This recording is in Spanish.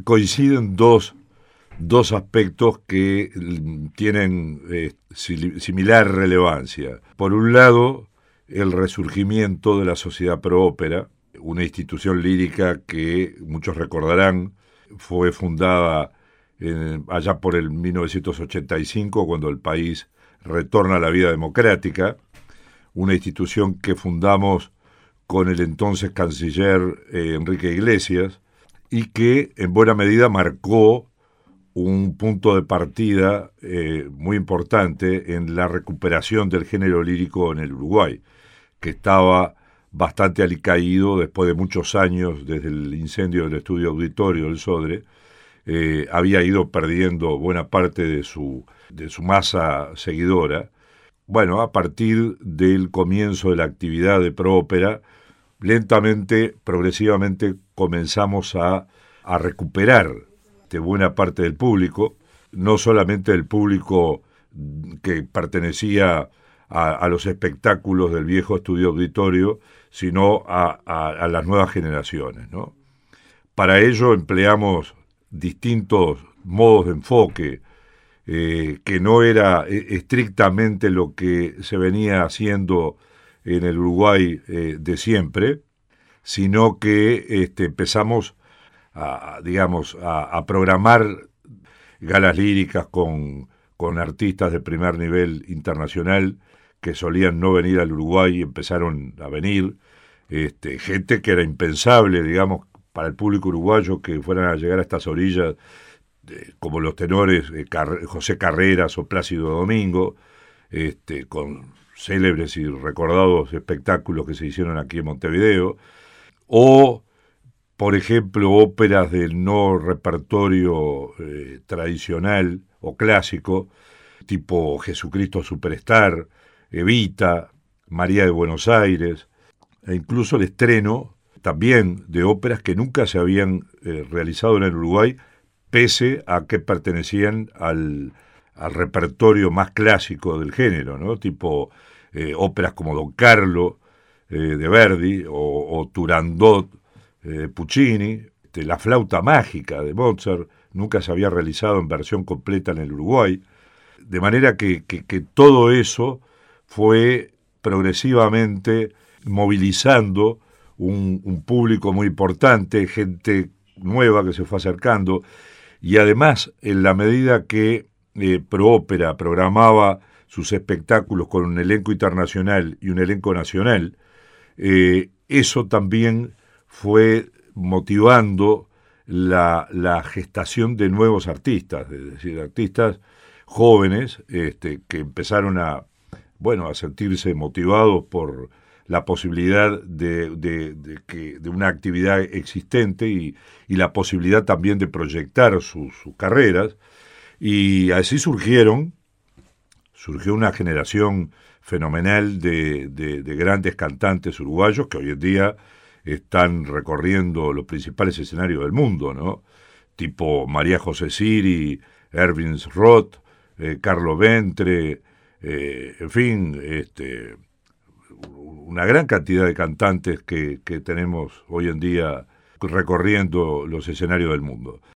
coinciden dos aspectos que tienen similar relevancia. Por un lado, el resurgimiento de la Sociedad Pro Ópera, una institución lírica que muchos recordarán fue fundada allá por el 1985, cuando el país retorna a la vida democrática, una institución que fundamos con el entonces canciller Enrique Iglesias y que en buena medida marcó un punto de partida muy importante en la recuperación del género lírico en el Uruguay, que estaba bastante alicaído después de muchos años desde el incendio del estudio auditorio del Sodre. Había ido perdiendo buena parte de su masa seguidora. Bueno, a partir del comienzo de la actividad de Pro Ópera, lentamente, progresivamente, comenzamos a recuperar de buena parte del público, no solamente el público que pertenecía a los espectáculos del viejo estudio auditorio, sino a las nuevas generaciones, ¿no? Para ello empleamos distintos modos de enfoque, que no era estrictamente lo que se venía haciendo en el Uruguay de siempre, sino que empezamos a programar galas líricas con artistas de primer nivel internacional que solían no venir al Uruguay y empezaron a venir, gente que era impensable, digamos, para el público uruguayo que fueran a llegar a estas orillas, como los tenores José Carreras o Plácido Domingo, con célebres y recordados espectáculos que se hicieron aquí en Montevideo, o, por ejemplo, óperas del no repertorio tradicional o clásico, tipo Jesucristo Superstar, Evita, María de Buenos Aires, e incluso el estreno también de óperas que nunca se habían realizado en el Uruguay, pese a que pertenecían al repertorio más clásico del género, ¿no? Tipo óperas como Don Carlo de Verdi o Turandot de Puccini, La flauta mágica de Mozart, nunca se había realizado en versión completa en el Uruguay, de manera que todo eso fue progresivamente movilizando un público muy importante, gente nueva que se fue acercando, y además, en la medida que Pro Ópera programaba sus espectáculos con un elenco internacional y un elenco nacional, eso también fue motivando la gestación de nuevos artistas, es decir, artistas jóvenes que empezaron a sentirse motivados por la posibilidad de una actividad existente y la posibilidad también de proyectar sus carreras, y así surgió una generación fenomenal de grandes cantantes uruguayos que hoy en día están recorriendo los principales escenarios del mundo, ¿no? Tipo María José Siri, Erwin Roth, Carlo Ventre, en fin, una gran cantidad de cantantes que tenemos hoy en día recorriendo los escenarios del mundo.